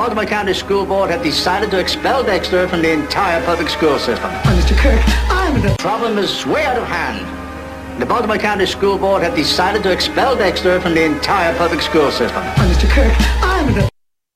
Baltimore County School Board have decided to expel Dexter from the entire public school system. Mr. Kirk, I'm the problem is way out of hand. The Baltimore County School Board have decided to expel Dexter from the entire public school system. Mr. Kirk, I'm the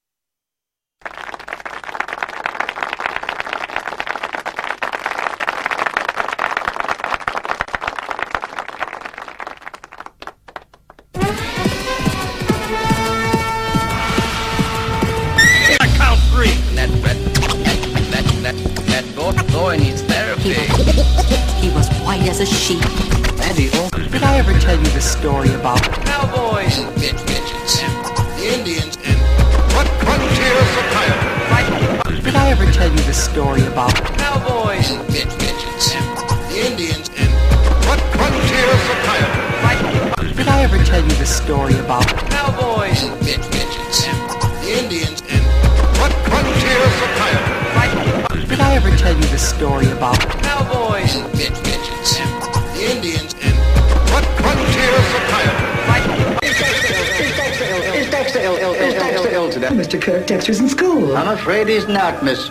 boy needs therapy. He was white as a sheet. Eddie, Did I ever tell you the story about cowboys and midgets, the Indians and What frontiers of Kyle? Did I ever tell you the story about cowboys and midgets, the Indians and What frontiers of Kyle? Did I ever tell you the story about cowboys and midgets, the Indians and What frontiers of Kyle? Did I ever tell you the story about cowboys and midgets, the Indians and What frontiers of Kyle? Is Dexter ill today? Mr. Kirk? Dexter's in school. I'm afraid he's not, miss.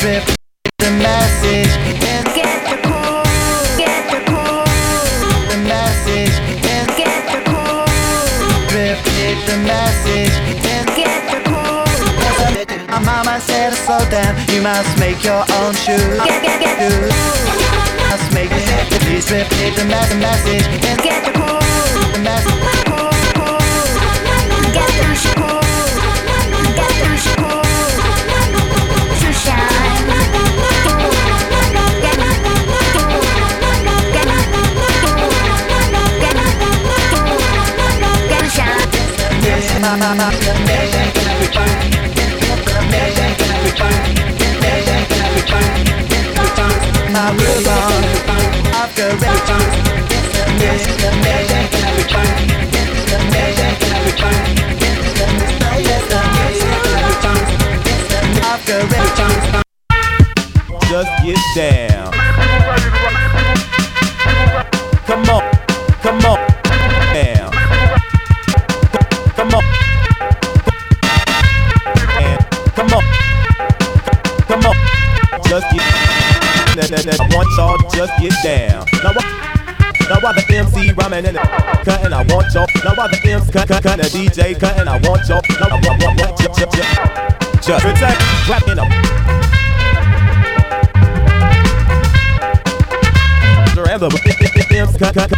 Strip the message and Get the cool, get the cool, the message and get the cool, strip the message and get the cool. my mama said slow down, you must make your own shoes. Shoes. Must make it. Please strip the message and Get the cool, the message. cool, cool. Get the cool, get the cool. To shine. Get to shine. My move on after Just get down. Come on, come on, down. Come on, and come on, come on. Just get. I want y'all to just get down. Now while the MC rhyming and cutting, I want y'all. Now while the MC cutting, the DJ cutting, I want y'all. Now I want just protect, clapping up. Forever, MC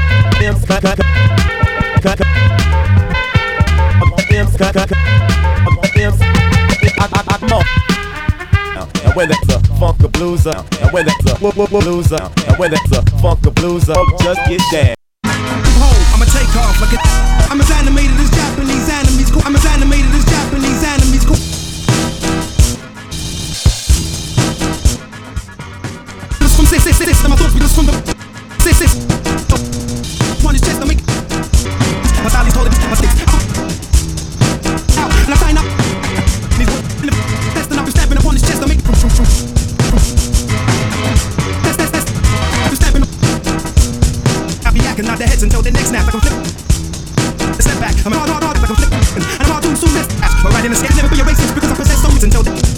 and when that's a funka blueser, and when that's a blueser, and when that's a funka blueser, just get down. I'ma take off like I'm as animated as Japanese enemies. I'm as animated as Japanese enemies. This from 666, and my thoughts be just from the 66. One is chest, I make my style's holding my sticks out, and I sign up. Testing up and stabbing upon his chest, I make stabbing up. I'll be acting out their heads until the next snap. I can flip a step back. I'm hard, like I'm flipping, and I'm hard too soon. But right in the sky, never be a racist because I possess souls until the.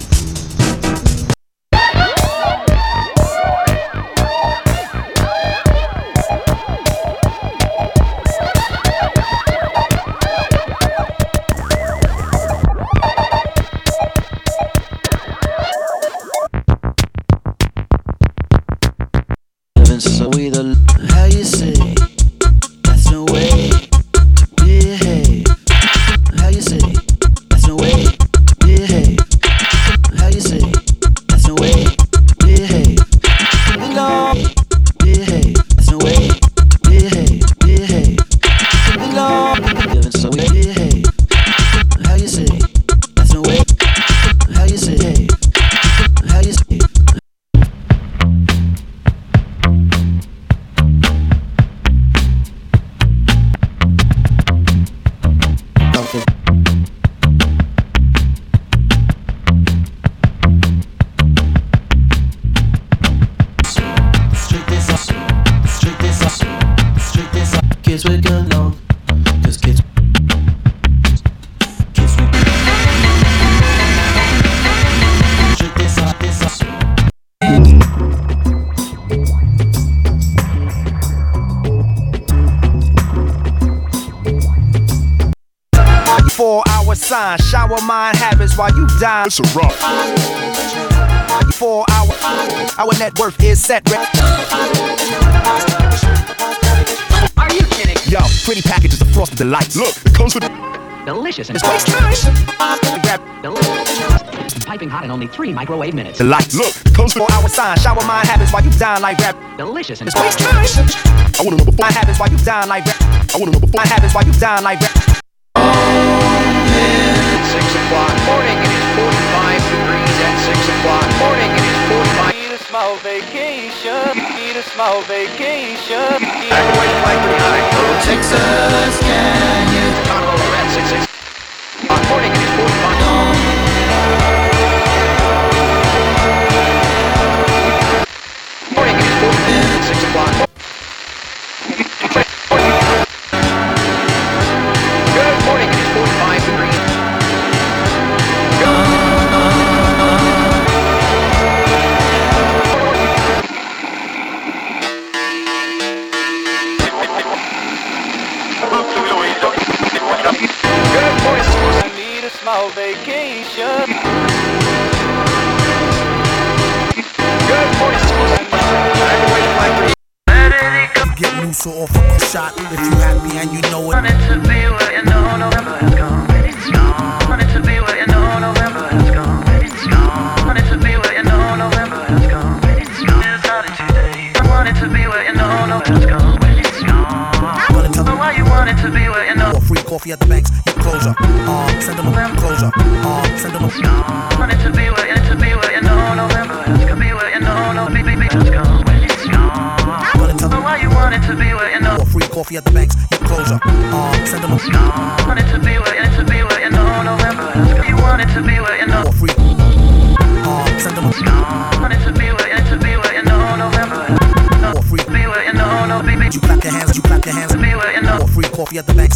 so either how you say that's no way to behave. How you say that's no way to behave. How you say that's no way to behave. Belong, behave. That's no way to behave. Behave. Belong, living so we behave. How you say that's no way. How you say how you say. Kids with good love, 'cause kids with straight this up. 4-hour sign, shower mind habits while you dine. It's a rock. 4 hour, our net worth is set. Are you kidding? Yo, pretty packages of frosted delights. Look, it comes with Delicious and It's waste time. Grab delicious. Piping hot in only 3 microwave minutes. delights. Look, it comes with 4 hour sign, shower mind habits while you dine like rap. Delicious and It's waste time. I wanna know before. Mind habits while you dine like rap. I wanna know before. Mind habits while you dine like rap. 6 o'clock morning, it is 45 degrees at 6 o'clock morning, it is 45. Need a small vacation, need a small vacation. Evacuation flight 39. Texas, can you Conroe at 66. Morning, it is 45. Morning, it is 45 at 6 o'clock. Good morning, it is 45 degrees. Get loose or off a shot if you happy and you know it. Wanted to be where you know November has gone. Wanted to be where you know November has gone. Wanted to be where you know November has gone. It's not in 2 days. I wanted to be where you know November has gone. But why you wanted to be where you know? Free coffee at the banks, you closure. Send them a closure. Send them a. Wanted to be where you know November has gone. Be where you know November has gone. But why you wanted to be where you know? Free coffee at the banks, you closure. Send them a. Wanted to be where you know November has gone. You wanted to be where you know. Free. Send them a. Wanted to be where you know November has gone. Free. Be where you know November. You clap your hands, you clap your hands. Be where you know. Free coffee at the banks.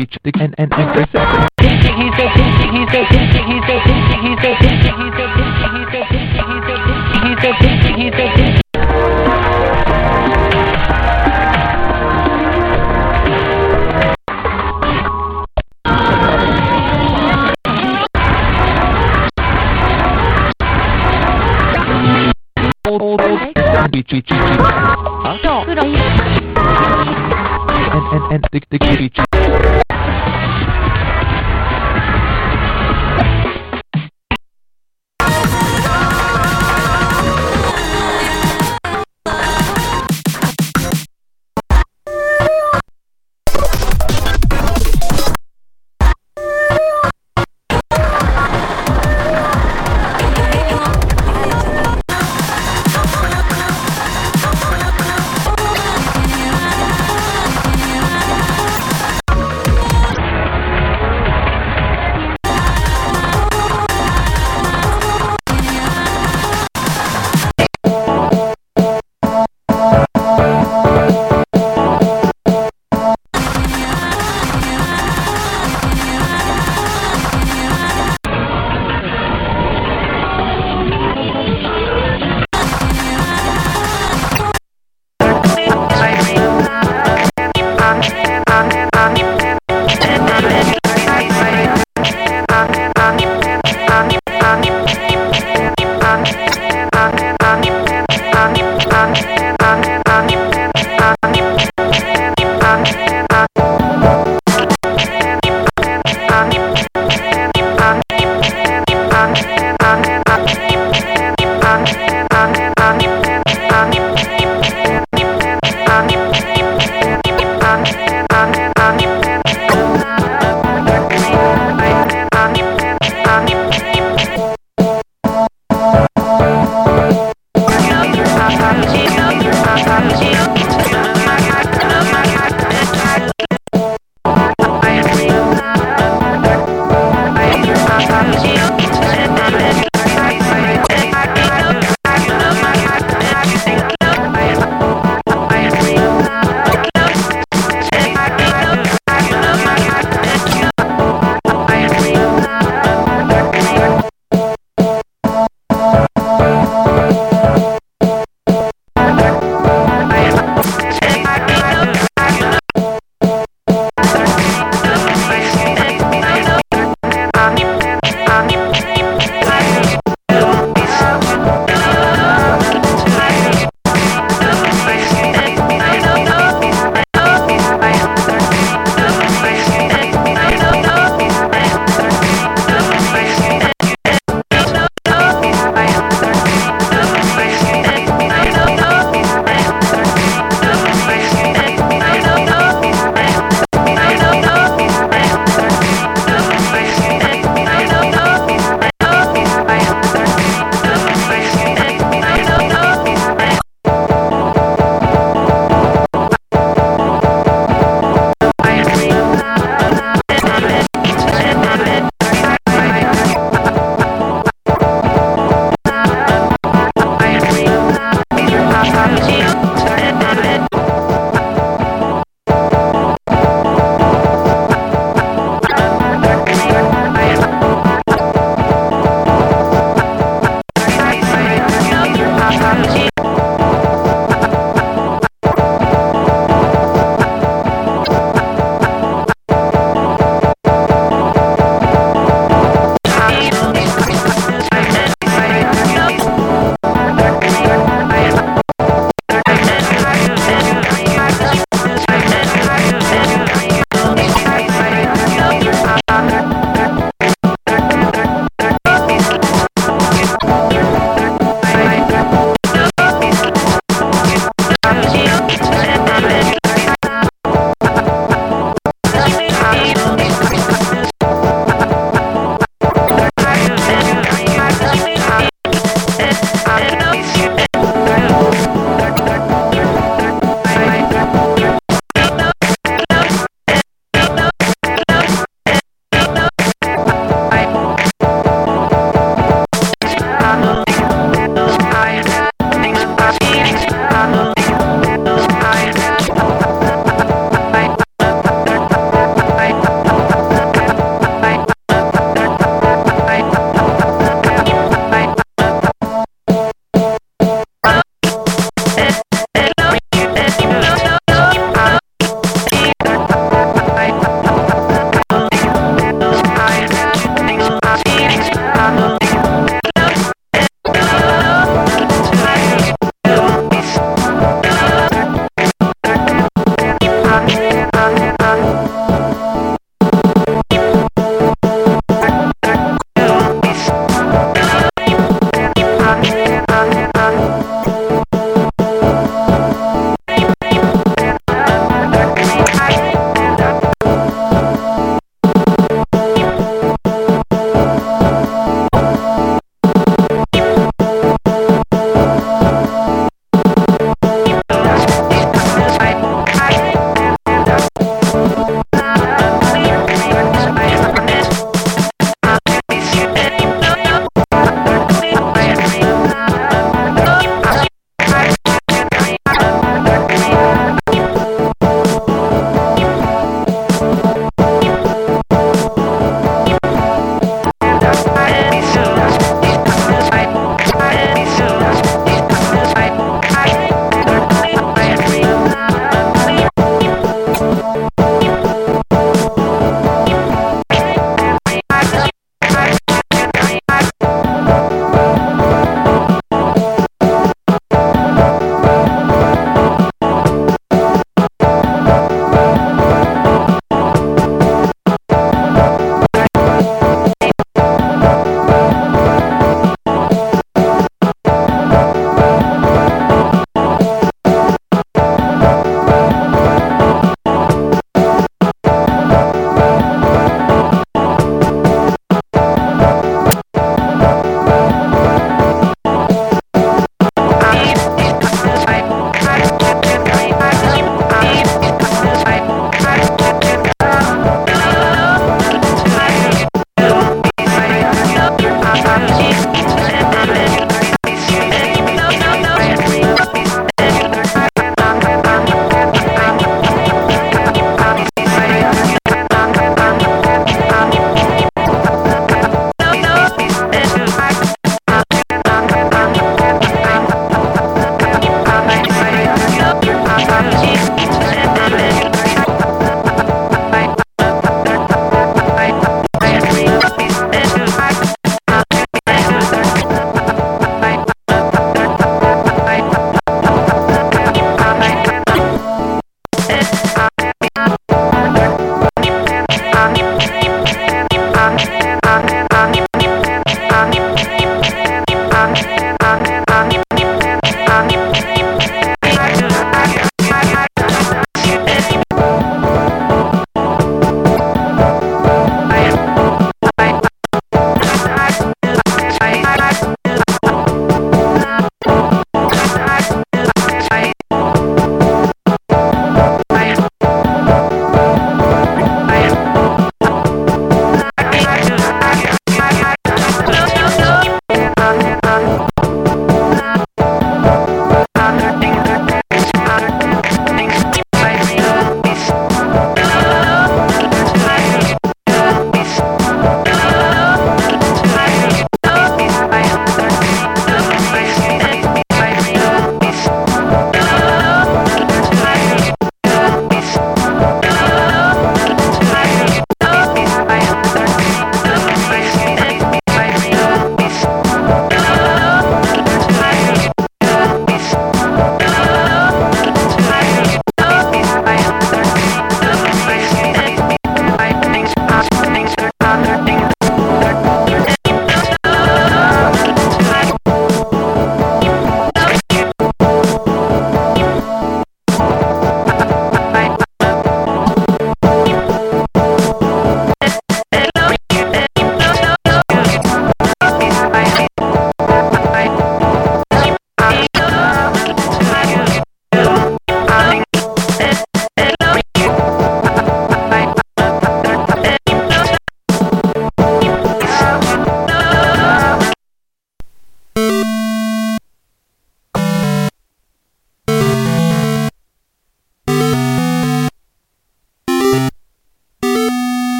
beach and he's so and the beach.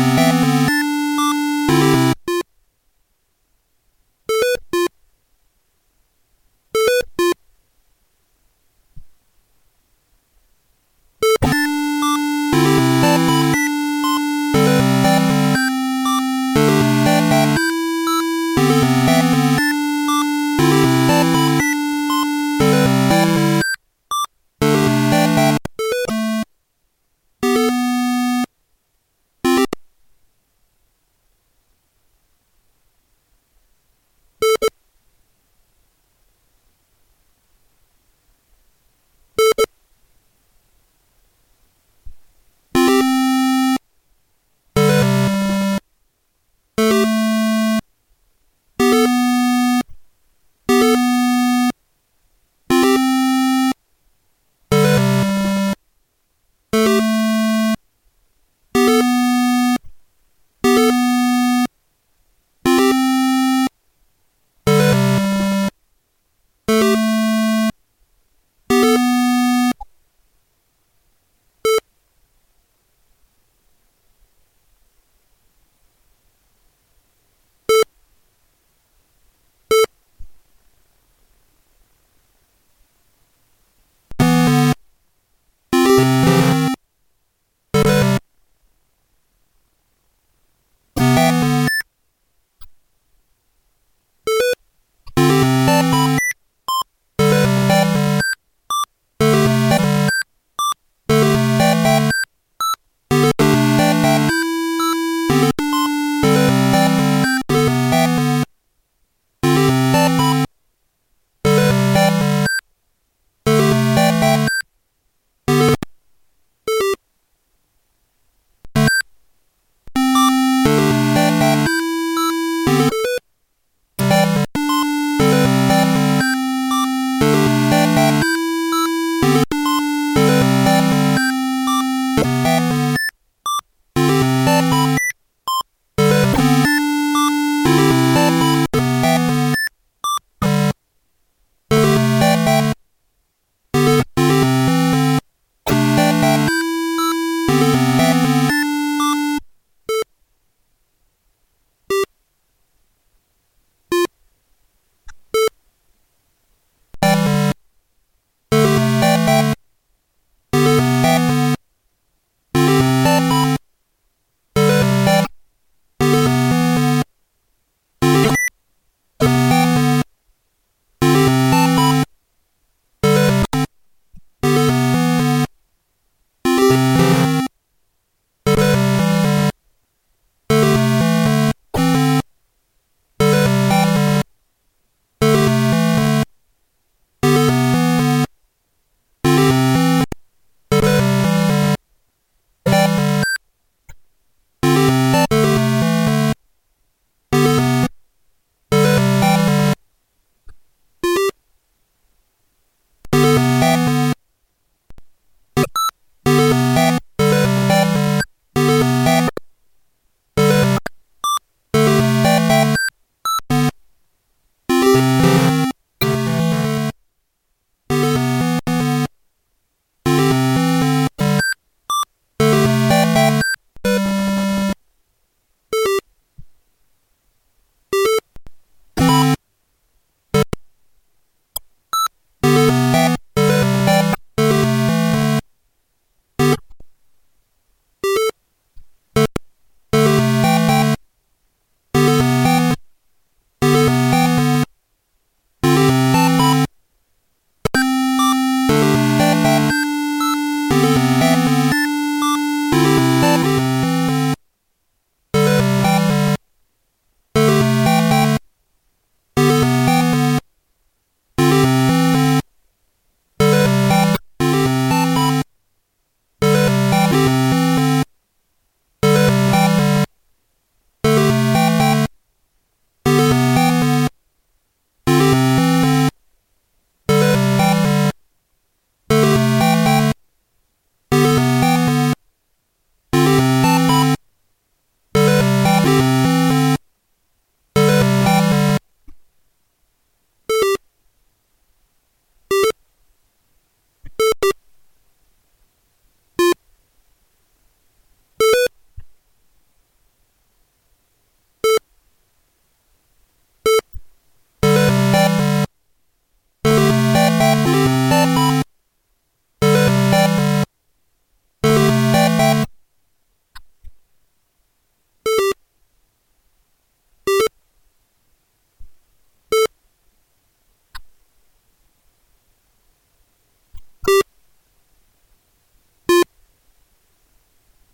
Show.